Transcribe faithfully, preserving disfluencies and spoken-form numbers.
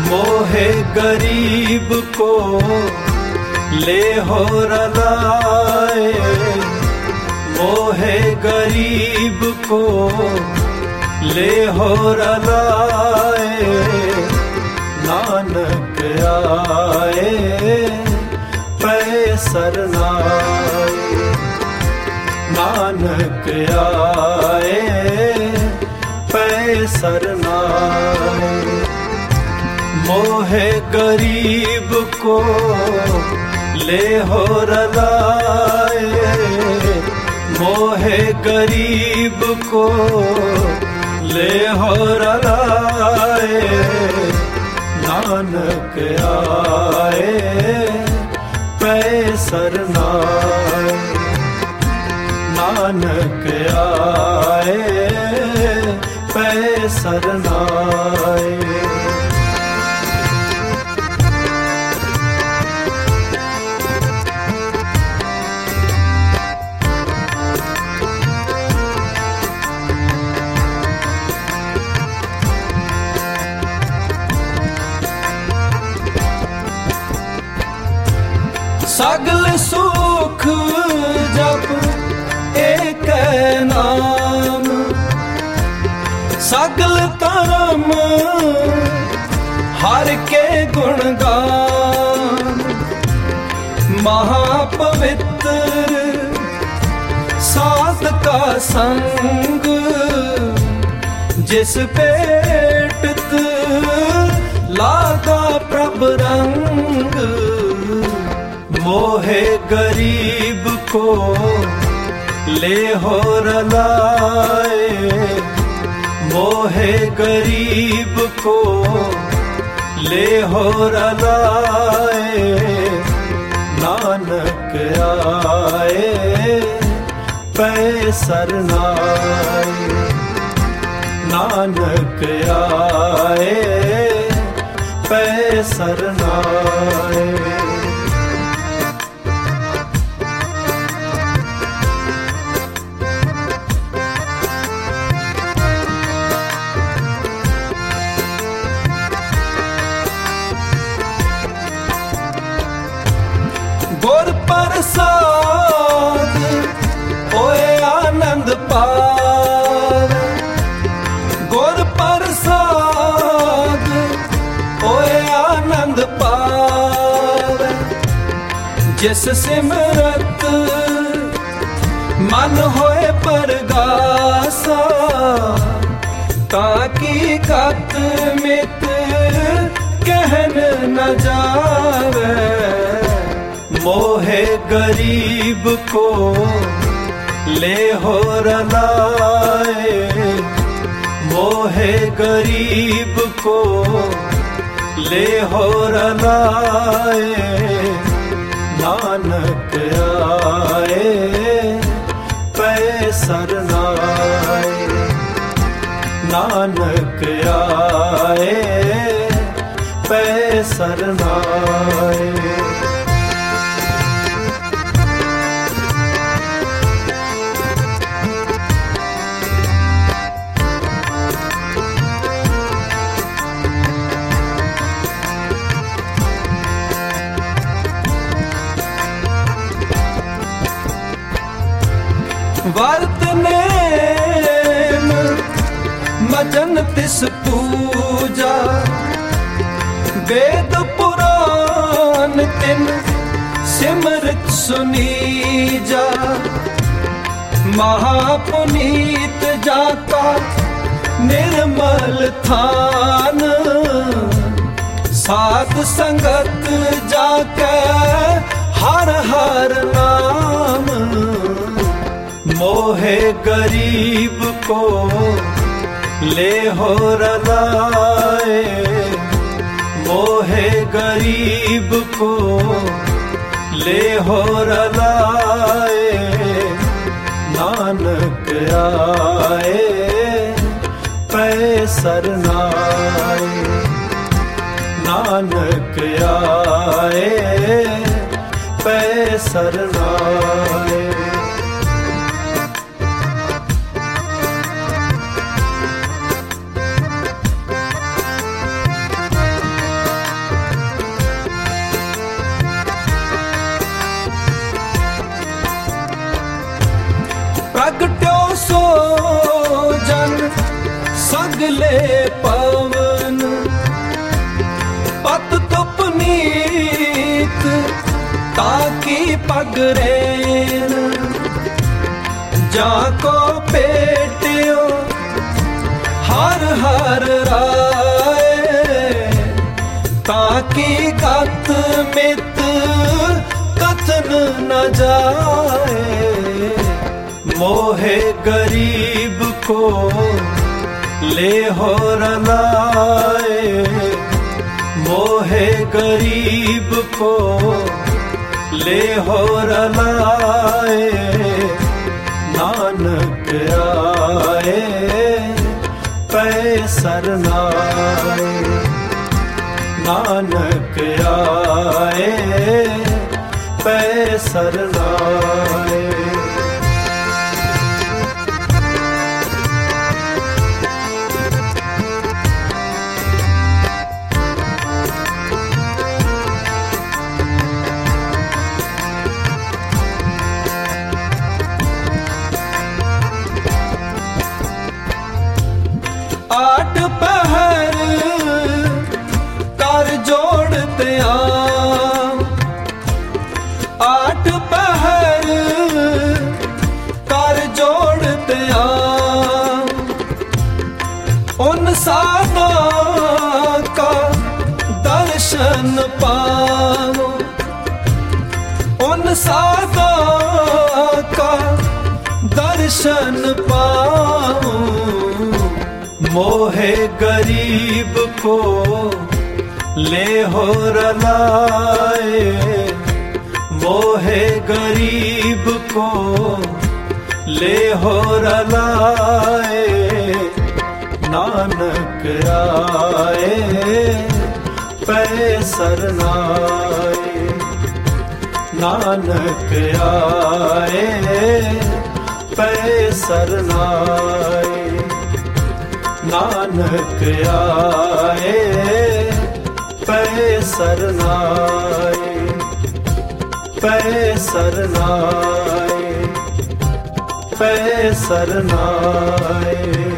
मोहे गरीब को ले हो रलाए, मोहे गरीब को ले हो रलाए। नानक आए पै सरनाए, नानक आए पै सरनाए। मोहे गरीब को ले हो रलाए, मोहे गरीब को ले हो रलाए। नानक आए पै सरनाए, नानक आए पै सरनाए। सगल सुख जप एक नाम, सगल धर्म हर के गुण गान। महापवित्र साध का संग, जिस पेटत लागा प्रभ रंग। मोहे गरीब को ले हो रलाए, मोहे गरीब को ले हो रलाए। नानक आए पै सरनाए, नानक आए पै सरनाए। गुर प्रसाद होए आनंद पावे, गुर प्रसाद होए आनंद पावे। जिस सिमरत मन होए परगासा, ताकि कत मित कहन न जावे। मोहे गरीब को ले हो रलाए, मोहे गरीब को ले हो रलाए। नानक आए पै सरनाए, नानक आए पै सरनाए। वर्त नेम मजन तिस पूजा, वेद पुराण तिन सिमरत सुनीजा। महापुनीत जाका निर्मल थान, साध संगत जाके हर हर नाम। मोहे गरीब को ले हो रलाए, मोहे गरीब को ले हो रलाए। नानक आए पै सरनाए, नानक आए पै सरनाए। अगले पवन पत तुप नीत ताकी पगरेन जाको पेटियो हर हर राय ताकि कत मित कथन न जाए मोहे गरीब को ले हो रलाए मोहे गरीब को ले हो रलाए नानक आए पै सरनाए नानक आए पै सरनाए आठ पहर कर जोड़ते आम आठ पहर कर जोड़ते आम उन साधा का दर्शन पाओ उन साधा का दर्शन पाओ मोहे गरीब को ले हो रलाए मोहे गरीब को ले हो रलाए नानक आए पै सरनाए नानक आए पै सरनाए नानक आए पै सरनाए पै सरनाए पै सरनाए।